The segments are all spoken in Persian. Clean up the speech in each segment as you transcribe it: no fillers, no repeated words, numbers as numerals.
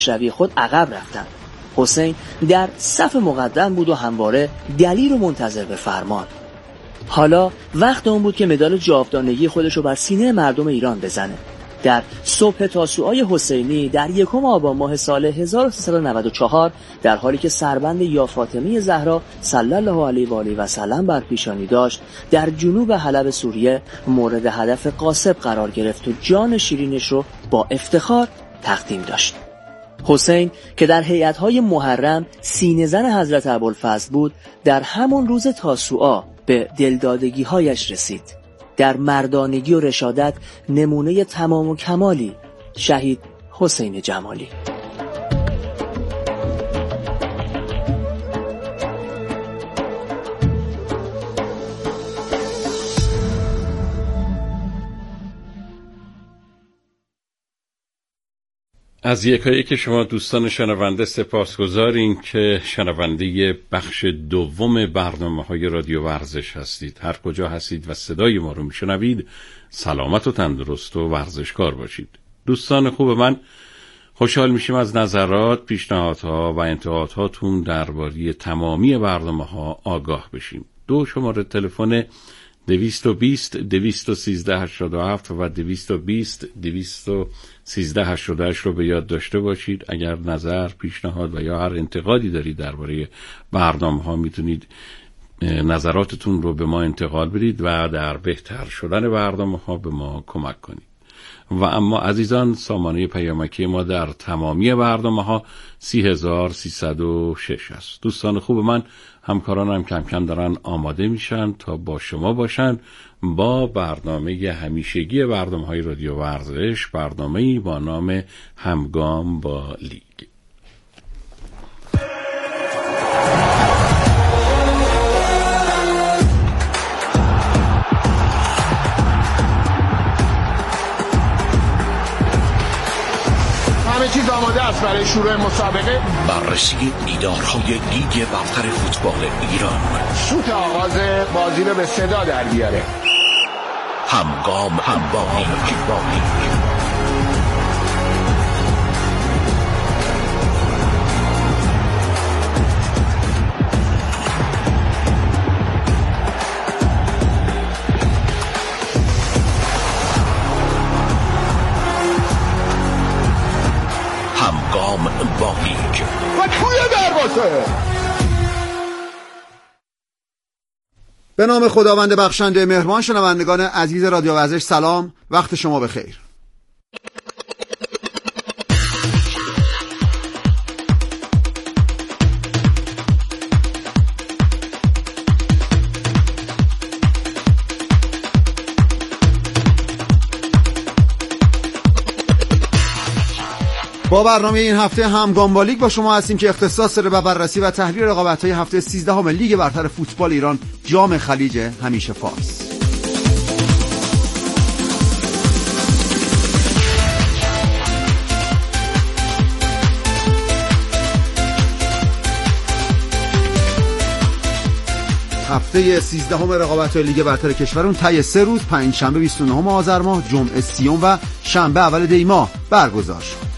پیشروی خود عقب رفتند. حسین در صف مقدم بود و همواره دلیر و منتظر به فرمان. حالا وقت اون بود که مدال جاودانگی خودش رو بر سینه مردم ایران بزنه. در صبح تاسوعای حسینی در 1 آبان ماه سال 1394 در حالی که سربند یا فاطمه زهرا صلی الله علیه و آله و سلم بر پیشانی داشت، در جنوب حلب سوریه مورد هدف غاصب قرار گرفت و جان شیرینش رو با افتخار تقدیم داشت. حسین که در هیئت‌های محرم سینه‌زن حضرت ابوالفضل بود، در همون روز تاسوعا به دلدادگی‌هایش رسید. در مردانگی و رشادت نمونه تمام و کمالی، شهید حسین جمالی. از یکایی که شما دوستان شنونده سپاسگزاریم که شنونده بخش دوم برنامه‌های رادیو ورزش هستید. هر کجا هستید و صدای ما رو میشنوید، سلامت و تندرست و ورزشکار باشید. دوستان خوب من، خوشحال میشیم از نظرات، پیشنهادها و انتقادهاتون درباره تمامی برنامه‌ها آگاه بشیم. 2 شماره تلفن 220 213 87 و 220 213 88 رو به یاد داشته باشید. اگر نظر، پیشنهاد و یا هر انتقادی دارید درباره برنامه‌ها، میتونید نظراتتون رو به ما انتقال بدید و در بهتر شدن برنامه‌ها به ما کمک کنید. و اما عزیزان، سامانه پیامکی ما در تمامی برنامه‌ها 30306 است. دوستان خوب من، همکارانم کم کم دارن آماده میشن تا با شما باشن با برنامه همیشگی برنامه‌های رادیو ورزش، برنامه‌ای با نام همگام با لیگ. چیز آماده است برای شروع مسابقه. بررسی دیدارهای لیگ برتر فوتبال ایران. شوت آغاز بازی رو به صدا در بیاره. همگام با لیگ. با لیگ و توی دروازه. به نام خداوند بخشنده مهربان، شنوندگان عزیز رادیو ورزش سلام، وقت شما بخیر. با برنامه این هفته همگام با لیگ با شما هستیم که اختصاص داره به بررسی و تحلیل رقابت‌های هفته 13 لیگ برتر فوتبال ایران، جام خلیج همیشه فارس. هفته 13 رقابت‌های لیگ برتر کشورمون طی 3 روز، پنجشنبه 29 آذر ماه، جمعه 30 و شنبه اول دی ماه برگزار شد.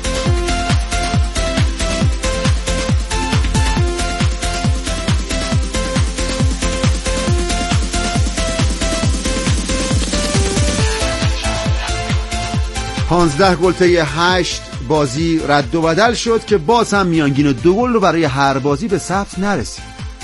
گل طی 8 بازی رد و بدل شد که باز هم میانگین 2 گل رو برای هر بازی به ثبت نرسید.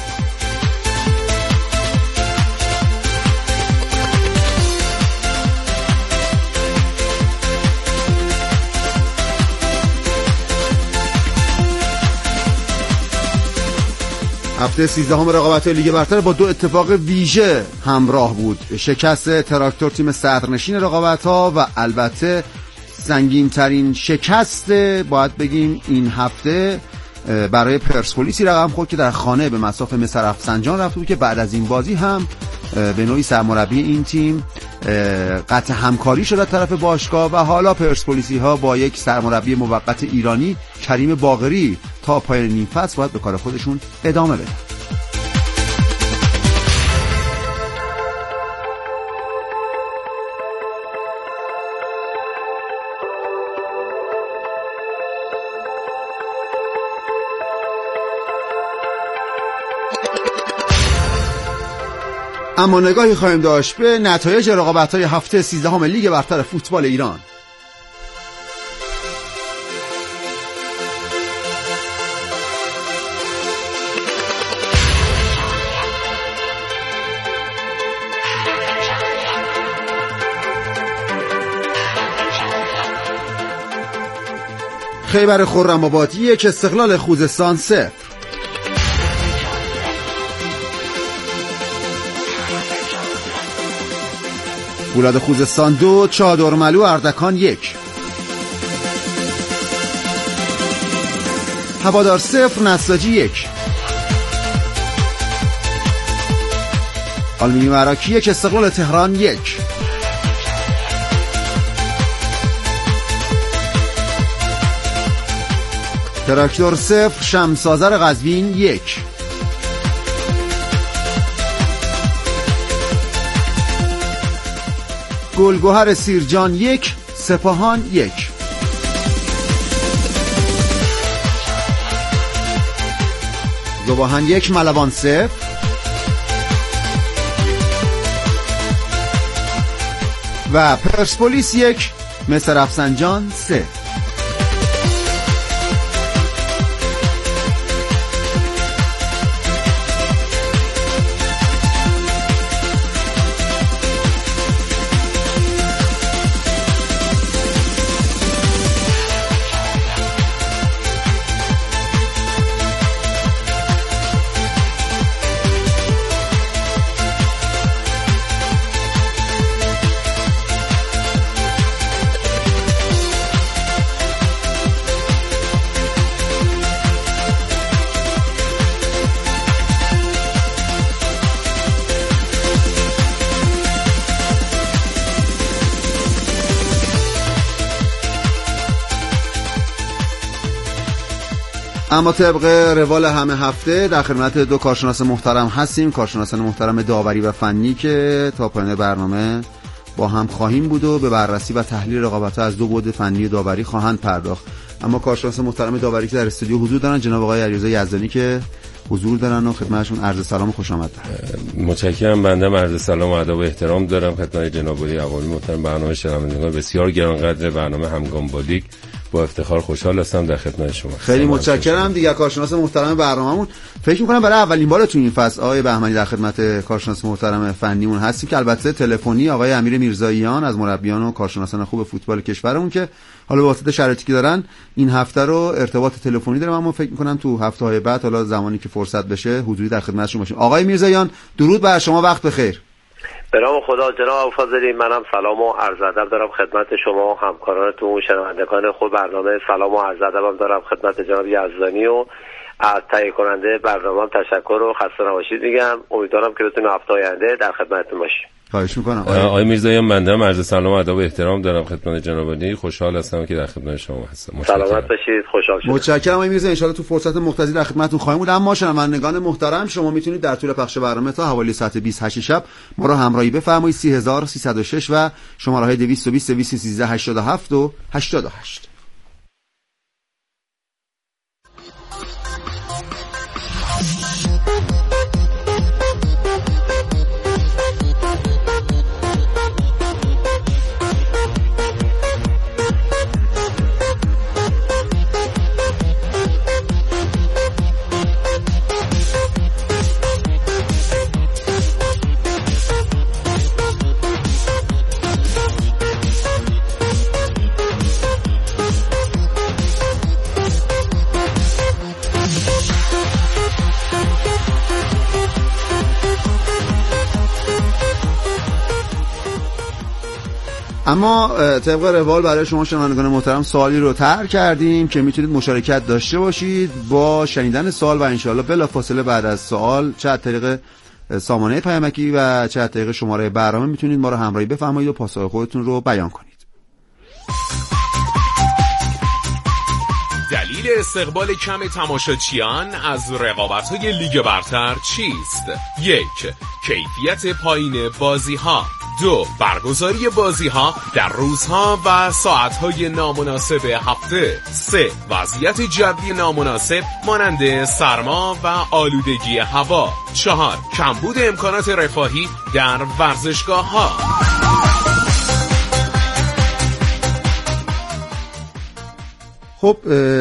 هفته 13 رقابت‌های لیگ برتر با 2 اتفاق ویژه همراه بود: شکست تراکتور تیم صدرنشین رقابت‌ها و البته سنگین‌ترین شکست باید بگیم این هفته برای پرسپولیسی رقم خورد که در خانه به مصاف مصر رفسنجان رفت بود که بعد از این بازی هم به نوعی سرمربی این تیم قطع همکاری شد از طرف باشگاه و حالا پرسپولیسی ها با یک سرمربی موقت ایرانی، کریم باقری، تا پایان نیم فصل باید به کار خودشون ادامه بدن. اما نگاهی خواهیم داشت به نتایج رقابت‌های هفته 13 لیگ برتر فوتبال ایران. خیبر خرم‌آباد 1، استقلال خوزستان 0. فولاد خوزستان 2، چادرملو اردکان 1. هوادار 0، نساجی 1. آلومینیوم عراقی 1، استقلال تهران 1. تراکتور 0، شمس آذر قزوین 1. گلگهر سیرجان 1، سپاهان 1. ذوباهن 1، ملوان 0. و پرسپولیس 1، مصر رفسنجان 3. اما طبق روال همه هفته در خدمت دو کارشناس محترم هستیم، کارشناسان محترم داوری و فنی که تا پایان برنامه با هم خواهیم بود و به بررسی و تحلیل رقابت‌ها از دو بعد فنی و داوری خواهند پرداخت. اما کارشناس محترم داوری که در استودیو حضور دارن جناب آقای علیرضا یزدانی که حضور دارن و خدمتشون عرض سلام و خوش آمد دارم. متشکرم. بنده عرض سلام و ادب و احترام دارم خدمت جناب علی عوامی محترم. برنامه شنوندگان بسیار گرانقدر برنامه همگام با لیگ، با افتخار خوشحال هستم در خدمت شما. خیلی متشکرم. دیگه کارشناس محترم برنامه‌مون فکر می‌کنم برای اولین بار تو این فصل آقای بهمنی در خدمت کارشناس محترم فنیمون هستیم که البته تلفنی آقای امیر میرزاییان از مربیان و کارشناسان خوب فوتبال کشورمون که حالا به واسطه شرایطی که دارن این هفته رو ارتباط تلفنی دارم، اما فکر می‌کنم تو هفته‌های بعد حالا زمانی که فرصت بشه حضوری در خدمتشون باشیم. آقای میرزاییان درود بر شما، وقت بخیر. به نام خدا. جناب فاضلی، منم سلام و عرض ادب دارم خدمت شما و همکارانتون و شنوندگان خود برنامه. سلام و عرض ادبم دارم خدمت جناب یزدانی و از تهیه کننده برنامه تشکر و خسته نباشید میگم. امیدوارم که بتونیم هفته آینده در خدمتتون باشیم. خواهش میکنم. آقای میرزاییان بنده هم عرض سلام و ادب و احترام دارم خدمت جناب علی. خوشحال هستم که در خدمت شما هستم. سلامت باشید، خوشحال شدم. متشکرم آقای میرزا. ان شاء الله تو فرصت مختصری در خدمتتون خواهیم بود. اما شنوندگان محترم، شما میتونید در طول پخش برنامه تا حوالی ساعت 28 شب ما رو همراهی بفرمایید. 3306 و شماره‌های 220 213 87 و 88. اما طبق روال برای شما شنوندگان محترم سوالی رو طرح کردیم که میتونید مشارکت داشته باشید با شنیدن سوال و انشاءالله بلافاصله بعد از سوال چه از طریق سامانه پیامکی و چه از طریق شماره برنامه میتونید ما رو همراهی بفرمایید و پاسخ خودتون رو بیان کنید. دلیل استقبال کم تماشاچیان از رقابت‌های لیگ برتر چیست؟ 1. کیفیت پایین بازی‌ها. 2. برگزاری بازی‌ها در روزها و ساعت‌های نامناسب هفته. 3. وضعیت جوی نامناسب مانند سرما و آلودگی هوا. 4. کمبود امکانات رفاهی در ورزشگاه‌ها. خب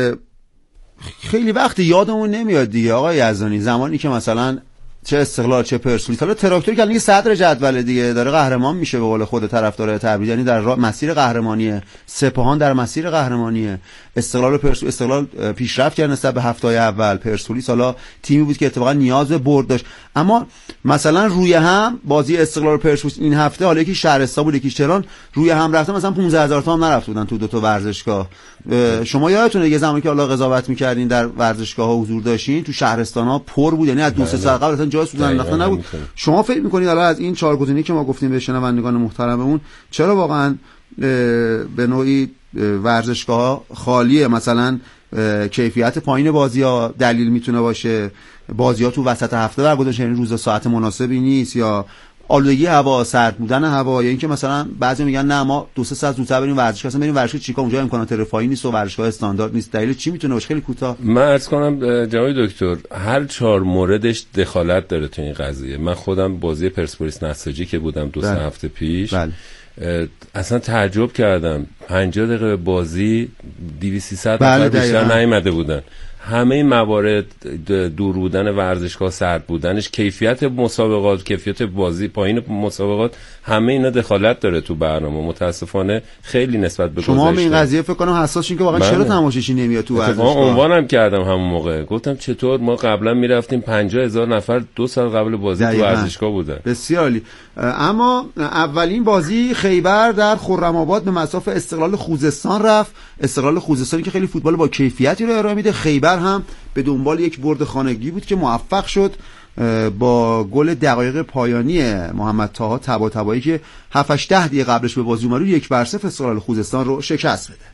خیلی وقت یادمون نمیاد دیگه آقای یزدانی، زمانی که مثلا چه استقلال چه پرسپولیس، حالا تراکتوری که الان صدر جدول دیگه داره قهرمان میشه به قول خود طرفدار تبریز، یعنی در مسیر قهرمانیه، سپاهان در مسیر قهرمانیه، استقلال و پرسپولیس، استقلال پیشرفت کرد نسبت به هفته‌های اول، پرسپولیس حالا تیمی بود که اتفاقا نیاز به برد داشت. اما مثلا روی هم بازی استقلال و پرسپولیس این هفته، حالا یکی شهرستان بود یکی تهران، روی هم رفتن مثلا 15000 تا هم نرفت بودن تو دو تا ورزشگاه. شما یادتونه یه زمانی که حالا قضاوت می‌کردین در ورزشگاه‌ها حضور داشتین، تو شهرستان‌ها پر بود، یعنی از 2-3 سال قبل اصلا جای سوزن انداخته نبود. شما فکر می‌کنید حالا از این چهار گزینه‌ای که ما گفتیم به شنوندگان محترممون، چرا واقعا به نوعی ورزشگاه‌ها خالیه؟ مثلا کیفیت پایین بازی‌ها دلیل میتونه باشه، بازی‌ها تو وسط هفته برگزار شدن، روز ساعت مناسبی نیست، یا آلودگی هوا، سرد بودن هوا، یا اینکه مثلا بعضی میگن نه ما 2-3 ساعت زودتر بریم ورزشگاه، مثلا بریم ورزشگاه چیکار، اونجا امکانات رفاهی نیست و ورزشگاه استاندارد نیست. دلیل چی میتونه باشه؟ خیلی کوتاه من عرض کنم جناب دکتر، هر 4 موردش دخالت داره تو این قضیه. من خودم بازی پرسپولیس نساجی که بودم 2-3 هفته پیش، اصلا تعجب کردم 50 دقیقه بازی 200-300 نفر بیشتر نیامده بودن. همه این موارد، دور بودن ورزشگاه، سرد بودنش، کیفیت مسابقات، کیفیت بازی، پایین مسابقات، همه اینا دخالت داره تو برنامه. متاسفانه خیلی نسبت به گذشته. شما به این قضیه فکر کنم حساسین که واقعا چرا تماشاچی نمیاد تو ورزشگاه. عنوانم کردم همون موقع، گفتم چطور ما قبلا میرفتیم 50000 نفر 2 سال قبل بازی تو ورزشگاه بودن. بسیار عالی. اما اولین بازی خیبر در خرم‌آباد به مصاف استقلال خوزستان رفت. استقلال خوزستانی که خیلی فوتبال با کیفیتی رو ارائه میده. خیبر هم به دنبال یک برد خانگی بود که موفق شد با گل دقایق پایانی محمد طاها طباطبایی که 7-8 دقیقه قبلش به بازی اومد 1-0 استقلال خوزستان رو شکست بده.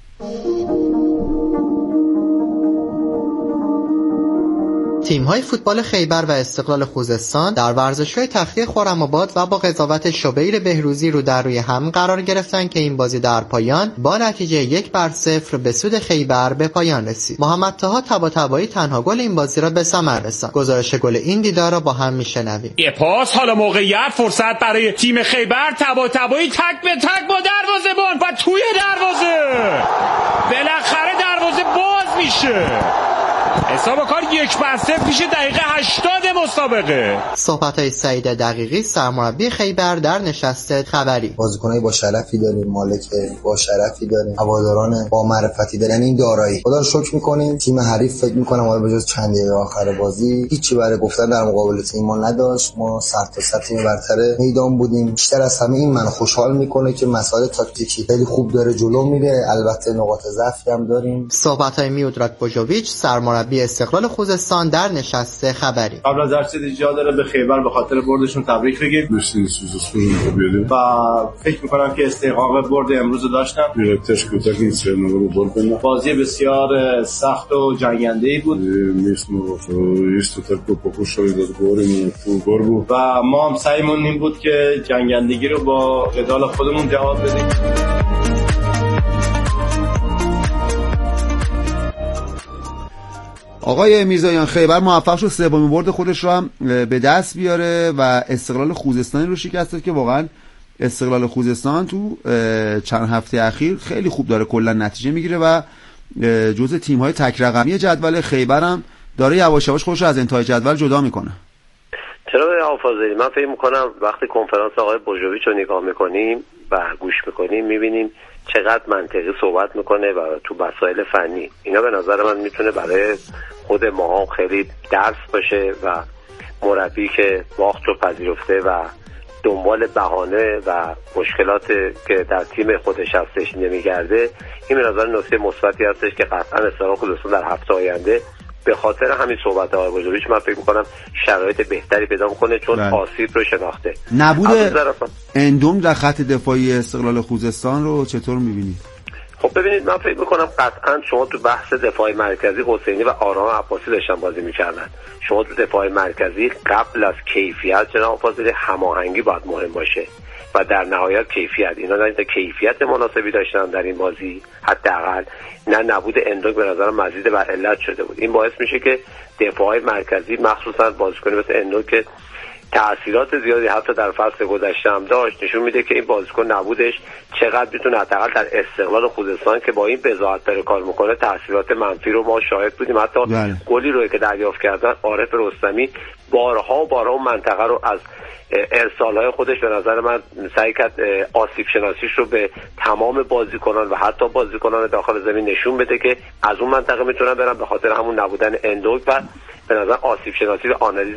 تیم‌های فوتبال خیبر و استقلال خوزستان در ورزشگاه تخلیه خرم‌آباد و با قضاوت شبیر بهروزی رو در روی هم قرار گرفتن که این بازی در پایان با نتیجه 1-0 به سود خیبر به پایان رسید. محمد طاها طباطبایی تنها گل این بازی را به ثمر رساند. گزارش گل این دیدار را با هم میشنویم. یه پاس، حالا موقعیت، فرصت برای تیم خیبر، طباطبایی تک به تک با دروازه‌بان و توی دروازه. بالاخره دروازه باز میشه. حساب کار 1-0 پیش دقیقه 80 مسابقه. صحبت‌های سعید دقیقی سرمربی خیبر در نشست خبری. بازیکنای با شرفی داریم، مالک با شرفی داریم، هواداران با معرفتی داریم. این دارایی خدا رو شکر می‌کنیم. تیم حریف فکر می‌کنم حالا به جز چند دقیقه آخر بازی هیچی برای گفتن در مقابل تیم ما نداشت. ما سر تا سر تیم برتر میدان بودیم. بیشتر از همه این منو خوشحال می‌کنه که مسائل تاکتیکی خیلی خوب داره جلو میره. البته نقاط ضعفی هم داریم. صحبت‌های میودراک بوجوویچ سرمربی استقلال خوزستان در نشست خبری. قبل از هر چیزی جا داره به خیبر به خاطر بردشون تبریک بگیم. و فکر می‌کنم که استحقاق برد امروز داشتن. بازی بسیار سخت و جنگنده‌ای بود. و ما هم سعیمون این بود که جنگندگی رو با قتال خودمون جواب بدیم. آقای میرزایان، خیبر موفق شد سومین برد خودش رو هم به دست بیاره و استقلال خوزستانی رو شکست داد که واقعا استقلال خوزستان تو چند هفته اخیر خیلی خوب داره کلا نتیجه میگیره و جزء تیم‌های تک رقمی جدول. خیبر هم داره یواش یواش خودش رو از انتهای جدول جدا میکنه. چرا آقای فاضلی؟ من فکر میکنم وقتی کنفرانس آقای بوجوویچ رو نگاه میکنیم و گوش میکنیم میبینیم چقدر منطقی صحبت میکنه و تو مسائل فنی اینا به نظر من میتونه برای خود ما خیلی درس باشه و مربی که باخت رو پذیرفته و دنبال بهانه و مشکلات که در تیم خودش هستش نمیگرده، این به نظر نکته مثبتی هستش که قطعا استقلال خوزستان در هفته آینده به خاطر همین صحبت آقای بوجوویچ من فکر میکنم شرایط بهتری پیدا میکنه چون آسیب رو شناخته. نبود اندوم در خط دفاعی استقلال خوزستان رو چطور میبینید؟ خب ببینید، من فکر میکنم قطعا شما تو بحث دفاع مرکزی حسینی و آرام عباسی داشتن بازی میکردن. شما تو دفاع مرکزی قبل از کیفیت جناب فاضلی هماهنگی باید مهم باشه. و در نهایت کیفیت. اینا نه کیفیت مناسبی داشتن در این بازی حداقل، نه نبود اندوگ به نظر مزید بر علت شده بود. این باعث میشه که دفاعهای مرکزی مخصوصا بازیکن مثل اندوگ که تأثیرات زیادی حتی در فصل گذشته هم داشت، نشون میده که این بازیکن نبودش چقدر میتونه حداقل در استقلال خوزستان که با این بضاعت داره کار میکنه تأثیرات منفی رو ما شاهد بودیم. حتی گلی رو که دریافت کردن عارف رستمی بارها اون منطقه رو از ارسال‌های خودش به نظر من سعی کرد آسیب شناسیش رو به تمام بازیکنان و حتی بازیکنان داخل زمین نشون بده که از اون منطقه میتونن برن، به خاطر همون نبودن اندوگ و به نظر آسیب شناسی و آنالیز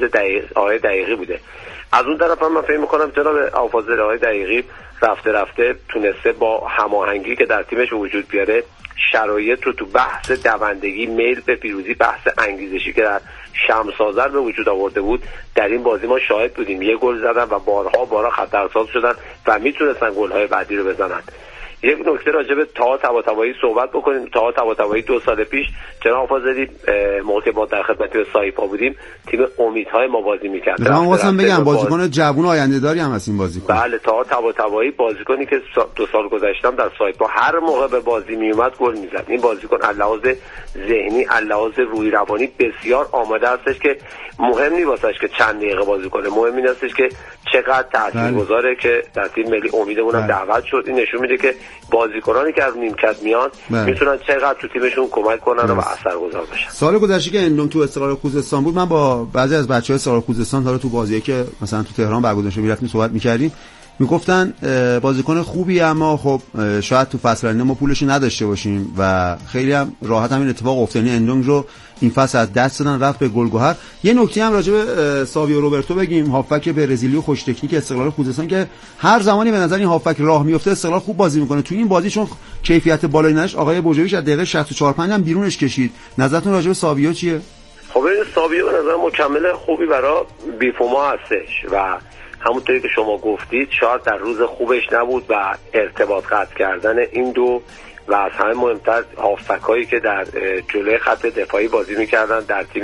دقیقی بوده. از اون طرف هم من فکر می‌کنم جناب افاضل دقیقی رفته تونسته با هماهنگی که در تیمش وجود بیاره شرایط رو تو بحث دوندگی، میل به پیروزی، بحث انگیزشی که در شمس آذر به وجود آورده بود در این بازی ما شاهد بودیم. یه گل زدن و بارها خطرساز شدن و میتونستن گل‌های بعدی رو بزنن. یک نکته راجع به تاها طباطبایی صحبت بکنیم. تاها طباطبایی 2 سال پیش جناب فاضلی موقع ما در خدمت سایپا بودیم تیم امیدهای ما بازی می‌کرد. من واسم بگم بازیکن جوون آینده‌داری هم از این بازیکن. بله، تاها طباطبایی بازیکنی که 2 سال گذشتم در سایپا هر موقع به بازی میومد گل میزد. این بازیکن لحاظ ذهنی، لحاظ روحی روانی بسیار آماده هستش که مهم نیست واسش که چند دقیقه بازی کنه، مهم این هستش که چقدر تاثیرگذاره که در تیم ملی امیدمون هم دعوت شد. این نشون میده که بازیکنانی که از نیمکت میان میتونن چقدر تو تیمشون کمک کنن و اثرگذار باشن. سال گذشته که اندوم تو استقلال خوزستان بود، من با بعضی از بچهای استقلال خوزستان داره تو بازیه که مثلا تو تهران برگزار شده میرفتیم صحبت میکردیم، میگفتن بازیکن خوبی اما خب شاید تو فصل آینده ما پولش نداشته باشیم و خیلی هم راحت همین اتفاق افتاد. اندونگ رو این فصل از دست دادن رفت به گلگهر. یه نکته هم راجع به ساویو روبرتو بگیم، هافک برزیلی و خوش تکنیک استقلال خوزستان که هر زمانی به نظر این هافک راه میفته استقلال خوب بازی میکنه. تو این بازی چون کیفیت بالایی نداشت آقای بوجویش از دقیقه 64 5 هم بیرونش کشید. نظرتون راجع به ساویو چیه؟ خب این ساویو به نظر مکمل خوبی برای بیفوما هستش و همونطوری که شما گفتید شاید در روز خوبش نبود و ارتباط قطع کردن این دو و از همه مهمتر هافبک‌هایی که در جلوی خط دفاعی بازی می‌کردن در تیم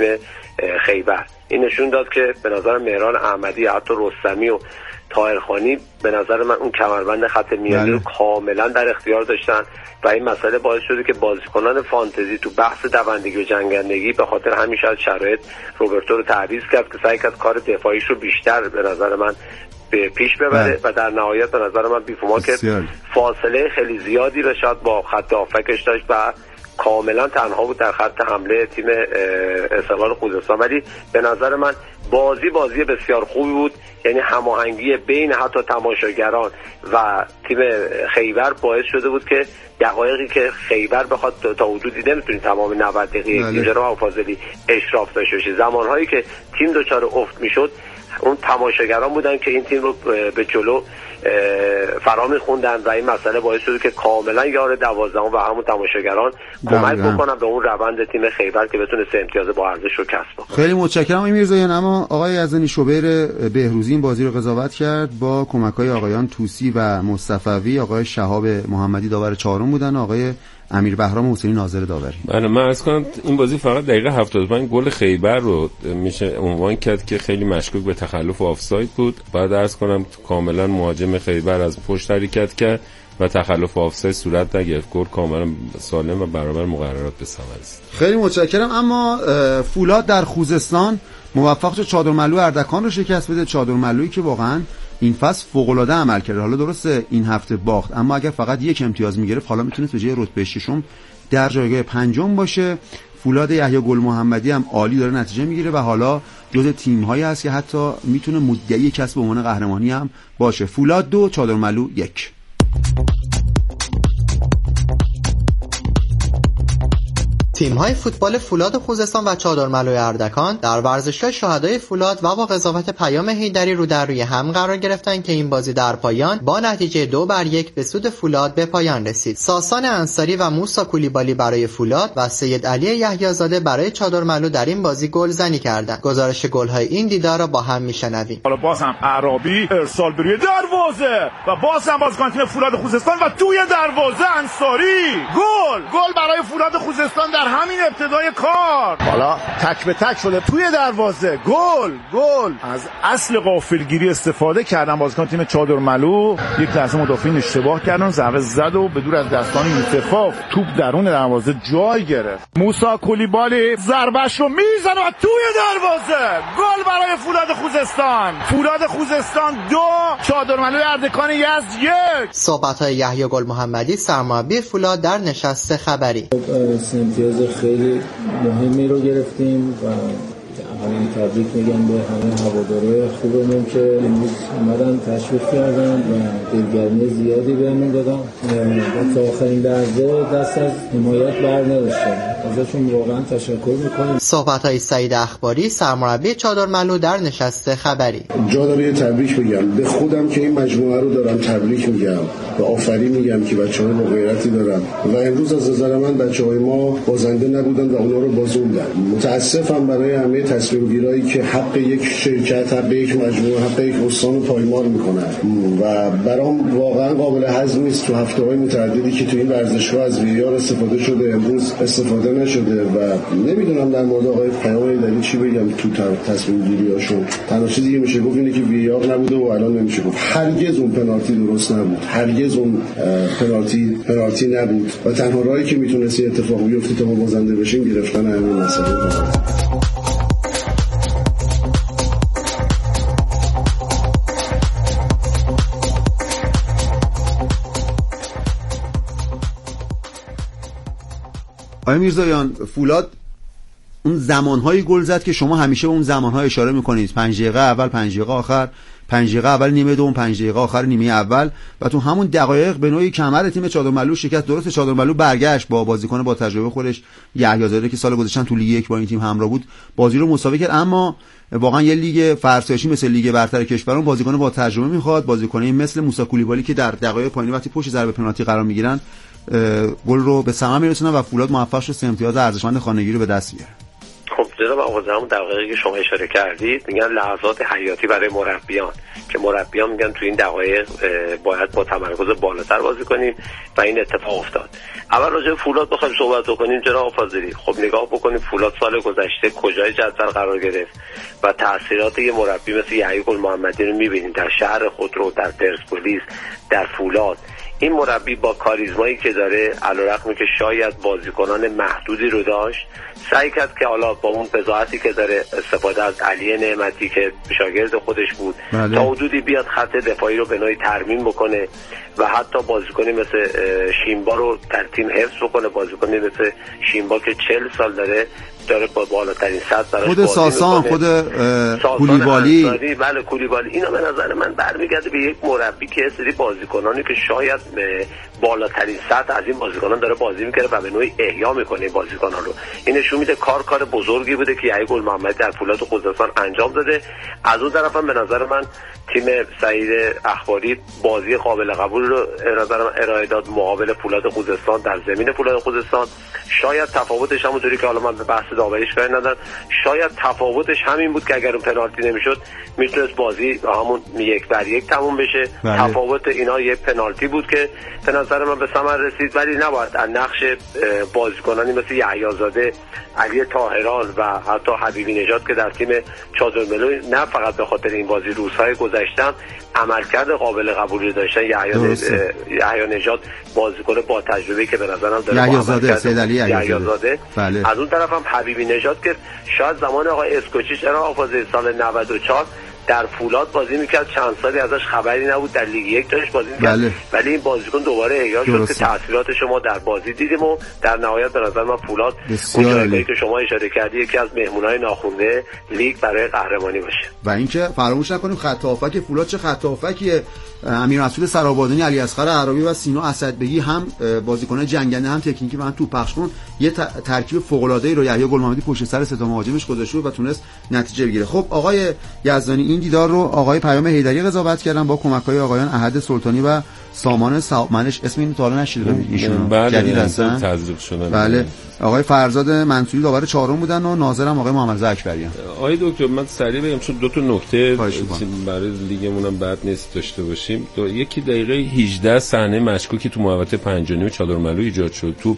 خیبر، این نشون داد که به نظر مهران احمدی، حتی رستمی و طاهرخانی به نظر من اون کمربند خط میانی رو کاملا در اختیار داشتن و این مسئله باعث شده که بازیکنان فانتزی تو بحث دوندگی و جنگندگی به خاطر همین شرایط روبرتو رو تعویض کرد که سعی کرد کار دفاعیش رو بیشتر به نظر من به پیش ببره و در نهایت به نظر من بیفوما که فاصله خیلی زیادی رو شاید با خط هافکش داشت و کاملا تنها بود در خط حمله تیم استقلال خوزستان، ولی به نظر من بازی بسیار خوبی بود. یعنی هماهنگی بین حتی تماشاگران و تیم خیبر باعث شده بود که دقایقی که خیبر بخواد تا حدودی نمیتونید تمام 90 دقیقه جناب فاضلی اشراف داشته باشه، زمانهایی که تیم دچار افت میشد اون تماشاگران بودن که این تیم رو به جلو فرا می‌خوندن و این مسئله باعث شد که کاملا یار 12 و همون تماشاگران کمک بکنن به اون روند تیم خیبر که بتونه سه امتیاز با ارزش رو کسب کنه. خیلی متشکرم آقای میرزاییان. اما آقای یزدانی شوبیر بهروزی این بازی رو قضاوت کرد با کمک‌های آقایان توسی و مصطفوی، آقای شهاب محمدی داور چهارم بودن، آقای امیر بهرام حسینی ناظر داوری. بله، من عرض کنم این بازی فقط دقیقه 75 گل خیبر رو میشه عنوان کرد که خیلی مشکوک به تخلف و آفساید بود. بعد عرض کنم کاملا مهاجم خیبر از پشت حرکت کرد و تخلف و آفساید صورت نگرفت. گل کاملا سالم و برابر مقررات به ثمر رسید. خیلی متشکرم. اما فولاد در خوزستان موفق شد چادرملو اردکان رو شکست بده. چادرملویی که واقعا این فصل فوق‌العاده عمل کرده. حالا درسته این هفته باخت، اما اگر فقط یک امتیاز میگرفت حالا میتونه به جای رتبه ششم در جایگاه پنجم باشه. فولاد یحیی گل محمدی هم عالی داره نتیجه میگیره و حالا جزو تیم‌هایی هست که حتی میتونه مدعی کسب عنوان قهرمانی هم باشه. فولاد 2 چادرملو 1. تیم‌های فوتبال فولاد خوزستان و چادرملو اردکان در ورزشگاه شهدای فولاد و با قضاوت پیام حیدری رو در روی هم قرار گرفتن که این بازی در پایان با نتیجه 2-1 به سود فولاد به پایان رسید. ساسان انصاری و موسی کولیبالی برای فولاد و سید علی یحیی‌زاده برای چادرملو در این بازی گلزنی کردند. گزارش گل‌های این دیدار را با هم میشنویم. حالا باز هم عربی ارسال به روی دروازه و باز هم بازیکن تیم فولاد خوزستان و توی دروازه انصاری گل برای فولاد خوزستان در همین ابتدای کار. حالا تک به تک شده توی دروازه. گل از اصل غافلگیری استفاده کردن بازیکن تیم چادرملو. یک لحظه مدافعین اشتباه کردن، ضربه زد و به دور از دستان یوسفاف توپ درون دروازه جای گرفت. موسی کولیبالی ضربه‌ش رو میزنه و توی دروازه. گل برای فولاد خوزستان. فولاد خوزستان 2 چادرملو اردکان یزد 1. صحبت‌های یحیی گل محمدی سرمربی فولاد در نشست خبری. امتیاز خیلی مهمی رو گرفتیم و همین تبریک میگم به همه هواداره خوبمون که امروز اومدن تشریف کردن و دلگرمی زیادی بهمون دادن و تا آخرین لحظه دست از حمایت بر نداشتن. ازشون واقعا تشکر میکنیم. صحبت‌های سعید اخباری سرمربی چادرملو در نشست خبری. جا داره یه تبریک میگم به خودم که این مجموعه رو دارم تبریک میگم و آفرین میگم که بچه‌ها با غیرتی دارن و امروز از نظر من بچه‌های ما بازنده نبودن و اونا رو بازوندن. متاسفم برای همه تصمیم‌گیرایی که حق یک شرکت، حق یک مجموعه، حق یک استان رو پایمال میکنن و برام واقعا قابل هضم نیست تو هفته‌های متعددی که تو این ورزشگاه از ویار استفاده شده امروز استفاده نشده و نمیدونم در مورد آقای پیام حیدری چی بگم تو تصمیم‌گیری‌هاشون. تنها چیزی که میشه گفت اینه که ویار نبوده و الان نمیشه گفت هرگز اون پنالتی درست نبود، هرگز اون پنالتی نبود و تنها راهی که میتونست این اتفاق بیفته تا ما بازنده بشیم گرفتن همین مسئله بود. آقای میرزایان، فولاد اون زمانهای گل زد که شما همیشه به اون زمانها اشاره میکنید، 5 دقیقه اول، 5 دقیقه آخر، 5 دقیقه اول نیمه دوم، 5 دقیقه آخر نیمه اول و تو همون دقایق به نوعی کمر تیم چادرملو شکست. درسته چادرملو برگشت با بازیکن با تجربه خودش یحیی زاده که سال گذشته تو لیگ 1 با این تیم همراه بود بازی رو مساوی کرد، اما واقعا یه لیگ فرسایشی مثل لیگ برتر کشورمون بازیکن با تجربه میخواد. بازیکنی مثل موسی کولیبالی که در دقایق پایانی وقتی پشت ضربه پنالتی قرار میگیرن گل رو به ثمر میرسونن و فولاد موفق شد 3 امتیاز ارزشمند خانگی رو به دست بیاره. خب جناب آقا همون دقایقی که شما اشاره کردید میگن لحظات حیاتی برای مربیان که مربیان میگن تو این دقایق باید با تمرکز بالاتر بازی کنیم و این اتفاق افتاد. اول راجع به فولاد بخوایم صحبت بکنیم جناب فاضلی، خب نگاه بکنیم فولاد سال گذشته کجای جدول قرار گرفت و تاثیرات یه مربی مثل یحیی گل محمدی رو میبینیم در شهر خود رو، در پرسپولیس، در فولاد. این مربی با کاریزمایی که داره علیرغم که شاید بازیکنان محدودی رو داشت سعی کرد که حالا با اون بضاعتی که داره استفاده از علی نعمتی که شاگرد خودش بود تا حدودی بیاد خط دفاعی رو به نوعی ترمیم بکنه و حتی بازیکنی مثل شیمبا رو در تیم حفظ بکنه. بازیکنی مثل شیمبا که 40 سال داره با بالاترین سطح براش خود ساسان، خود کولیبالی، بله کولیبالی، اینا به نظر من برمیگرده به یک مربی که سری بازیکنانی که شاید بالاترین سطح از این بازیکنان داره بازی میکنه و به نوعی احیا میکنه این بازیکنان رو. این نشون میده کار بزرگی بوده که یحیی گل محمدی در فولاد خوزستان انجام داده. از اون طرف هم به نظر من تیم سعید اخباری بازی قابل قبول رو ارائه داد مقابل فولاد خوزستان در زمین فولاد خوزستان. شاید تفاوتش همونطوری که حالا من به بحث داوریش کاری ندارم، شاید تفاوتش همین بود که اگر اون پنالتی نمیشد میتونست بازی همون 1-1 تموم بشه. تفاوت اینا یک پنالتی بود که به نظر من به ثمر رسید، ولی نباید از نقش بازیکنانی مثل یحیی زاده، علی طاهران و حتی حبیبی نژاد که در تیم چادرملو نه فقط به خاطر این بازی روزهای گذشتم عملکرد قابل قبولی داشتن. یحیی نژاد بازیکن با تجربه که به نظرم داره یحیی زاده بله. از اون طرف هم حبیبی نژاد که شاید زمان آقای اسکوچی چرا حافظه سال 94 در فولاد بازی میکرد، چند سالی ازش خبری نبود، در لیگ 1 داشت بازی میکرد ولی این بازیکن دوباره احیا شد که تاثیرات شما در بازی دیدیم و در نهایت به نظر من فولاد اون جایگاهی که شما اشاره کردی یکی از مهمونای ناخونده لیگ برای قهرمانی باشه. و اینکه فراموش نکنیم خط هافک فولاد چه خط هافکیه، امیر مسعود سرآبادانی، علی اصغر عربی و سینا اسدبگی، هم بازیکن جنگنده هم تکنیکی و هم توپ پخشکن، یه ترکیب فوق العاده ای رو یحیی گل محمدی پشت سر سه تا مهاجمش گذاشته و تونست نتیجه بگیره. خب آقای یزدانی، این دیدار رو آقای پیام حیدری قضاوت کردن با کمک‌های آقایان احد سلطانی و سامان منش، اسم این تا حالا نشیده ایشون جدید هستن تذریب شدن. بله. آقای فرزاد منصوری داور چهارم بودن و ناظرم آقای محمد رضا اکبریان. آقای دکتر من سریع بگم چون دو تا نکته برای لیگمون هم بد نیست داشته باشیم. یکی دقیقه 18 صحنه مشکوکی تو محوطه 5 چادرملو ایجاد شد. توپ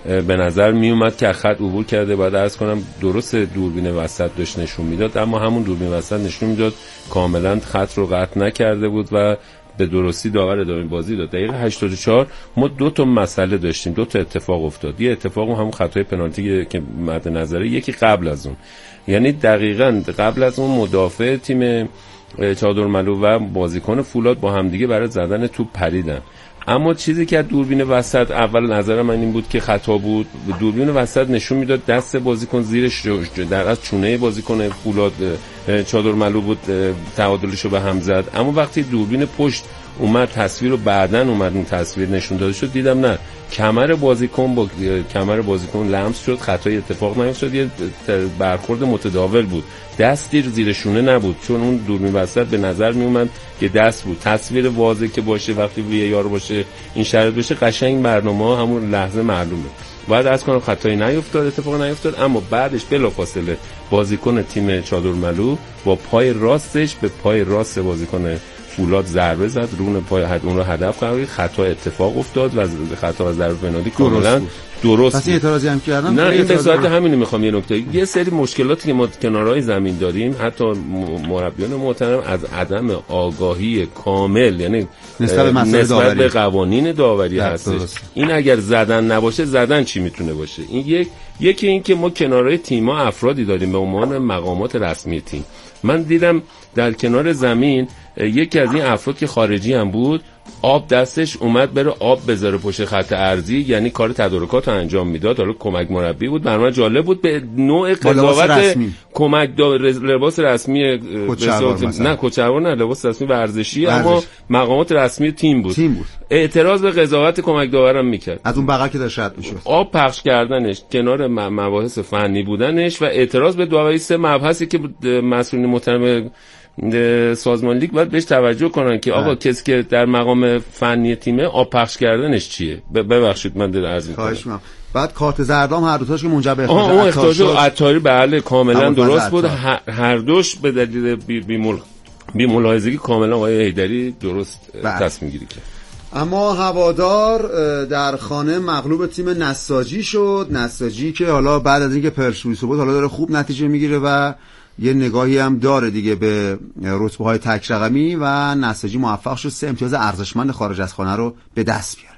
به نظر می اومد که خط عبور کرده. باید عرض کنم درست دوربین وسط داشت نشون میداد، اما همون دوربین وسط نشون میداد کاملا خط رو قطع نکرده بود و به درستی داور ادامه بازی داد. دقیقه 84 ما 2 تا مسئله داشتیم، 2 تا اتفاق افتاد. یه اتفاق همون خطای پنالتی که مد نظره، یکی قبل از اون، یعنی دقیقاً قبل از اون مدافع تیم چادرملو و بازیکن فولاد با همدیگه برای زدن توپ پریدن. اما چیزی که از دوربین وسط اول نظر من این بود که خطا بود. دوربین وسط نشون میداد دست بازیکن زیرش در از چونه بازیکن فولاد چادرملو بود تعادلشو به هم زد. اما وقتی دوربین پشت اومد تصویر رو بعدن اومد این تصویر نشون داده شد، دیدم نه، کمر بازیکن با کمر بازیکن لمس شد، خطای اتفاق نیفتاد، یه برخورد متداول بود، دستی زیر شونه نبود، چون اون دوربین وسط به نظر می اومد که دست بود. تصویر واضح که باشه وقتی وی آر باشه این شرط بشه قشنگ برنامه همون لحظه معلومه. باید از کنم خطایی نیفتاد، اتفاق نیفتاد، اما بعدش بلافاصله بازیکن تیم چادرملو با پای راستش به پای راست بازیکن فولاد ضربه زد، رون پای اون رو هدف قرار گرفت، خطا اتفاق افتاد و خطا از ضربه پنالتی کاملا درست. پس اعتراضی هم کردن؟ نه، این به صورت همین میخوام یه نکته، یه سری مشکلاتی که ما کنارهای زمین داریم، حتی مربیان محترم از عدم آگاهی کامل، یعنی نسبت به قوانین داوری هستش. این اگر زدن نباشه، زدن چی میتونه باشه؟ این یکی این که ما کنارهای تیم‌ها افرادی داریم به عنوان مقامات رسمی تیم. من دیدم در کنار زمین یکی از این افراد که خارجی هم بود، آب دستش اومد بره آب بذاره پشت خط ارضی، یعنی کار تدارکات رو انجام میداد. حالا کمک مربی بود، برنامه جالب بود، به نوع قضاوت کمک لباس رسمی نه کوچه‌وار نه، لباس رسمی ورزشی، اما مقامات رسمی تیم بود. اعتراض به قضاوت کمک داورم میکرد، از اون بغل که داشت رد میشد، آب پخش کردنش کنار مباحث فنی بودنش و اعتراض به داوری. 3 مبحثی که مسئولین محترم سازمان لیگ باید بهش توجه کنن که آقا کسی که در مقام فنی تیمه آب پخش کردنش چیه. ببخشید من در عرض می‌کنم. بعد کارت زردام هر دو تاش که منجر به اخراج عطاری بله کاملا درست بود. هر دوش به دلیل بی ملاحظگی کاملا آقای حیدری درست تصمیم گیری کرد. اما هوادار در خانه مغلوب تیم نساجی شد. نساجی که حالا بعد از اینکه پرسپولیس بود حالا داره خوب نتیجه میگیره و یه نگاهی هم داره دیگه به رتبه‌های تک رقمی و نساجی موفق شد 3 امتیاز ارزشمند خارج از خانه رو به دست بیاره.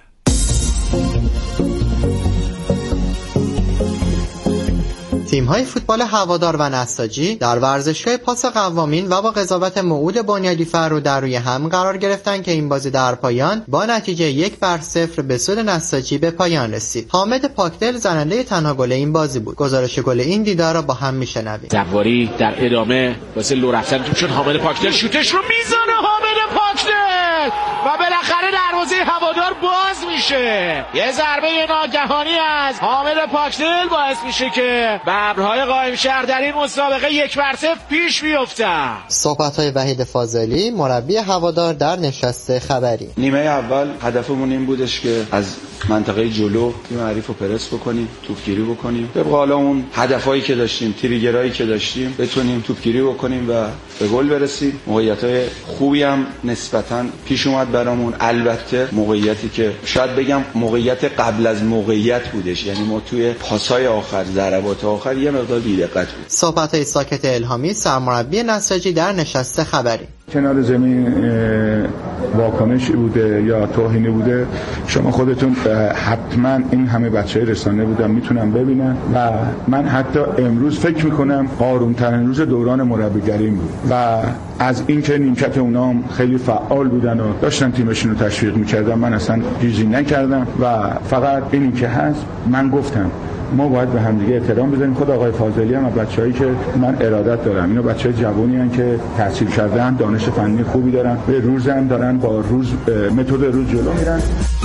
تیم‌های فوتبال هوادار و نساجی در ورزشگاه پاس قوامین و با قضاوت موعود بنیادی فرو در روی هم قرار گرفتن که این بازی در پایان با نتیجه 1-0 به سود نساجی به پایان رسید. حامد پاکدل زننده تنها گل این بازی بود. گزارش گل این دیدار را با هم میشنویم. زواری در ادامه واسه لو رفتن توپ شد، حامد پاکدل شوتش رو میزنه، حامد پاکدل و بالاخره دروازه هوادار باز میشه. یه ضربه ناگهانی از حامد پاکدل باعث میشه که ببرهای قائم شهر در این مسابقه 1-0 پیش بیفتن. صحبت‌های وحید فاضلی مربی هوادار در نشست خبری. نیمه اول هدفمون این بودش که از منطقه جلو تیم حریف رو پرس بکنیم، توپگیری بکنیم، طبق حالا اون هدفایی که داشتیم، تریگرایی که داشتیم، بتونیم توپگیری بکنیم و به گل برسیم. موقعیت‌های خوبی هم نسبتاً پیش اومد برامون. البته موقعیتی که شاید بگم موقعیت قبل از موقعیت بودش، یعنی ما توی پاس‌های آخر، ضربات آخر یه مقدار بی‌دقت بود. صحبت‌های ساکت الهامی سرمربی نساجی در نشست خبری. کنار زمین واکنشی بوده یا توهینی بوده، شما خودتون حتما این همه بچه‌های رسانه بودن میتونم ببینن و من حتی امروز فکر میکنم آرومترین روز دوران مربیگری بود و از اینکه نیمکت اونا هم خیلی فعال بودن و داشتن تیمشون رو تشویق میکردن، من اصلا چیزی نکردم و فقط اینی که هست من گفتم ما باید به همدیگه احترام بذاریم. خود آقای فاضلی هم بچه‌هایی که من ارادت دارم، اینا بچه‌های جوونی هستن که تحصیل کردن، دانش فنی خوبی دارن، به روز هم دارن با روز متد روز جلو میرن.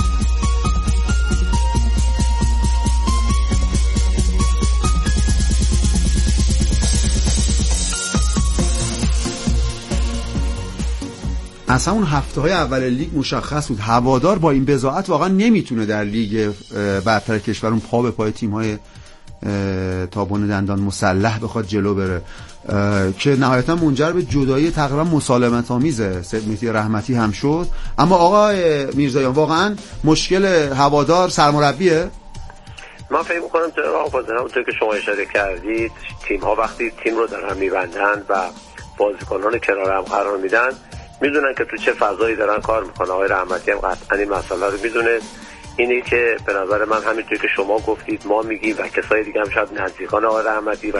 اصلا اون هفته‌های اول لیگ مشخص بود هوادار با این بضاعت واقعا نمیتونه در لیگ برتر کشور اون پا به پای تیم‌های تابون دندان مسلح بخواد جلو بره که نهایتا منجر به جدایی تقریبا مسالمت‌آمیز سید مهدی رحمتی هم شد. اما آقای میرزایان واقعا مشکل هوادار سرمربیه؟ من فکر می‌کنم جناب آقا همونطور که شما اشاره کردید تیم‌ها وقتی تیم رو دارن می‌بندن و بازیکنان کنار هم قرار میدن میدونن که تو چه فضایی دارن کار میکنن. آقای رحمتی هم قطعا این مسئله رو میدونه. اینه که به نظر من همینطور که شما گفتید ما میگیم و کسای دیگه هم شاید نزدیکان آقای رحمتی و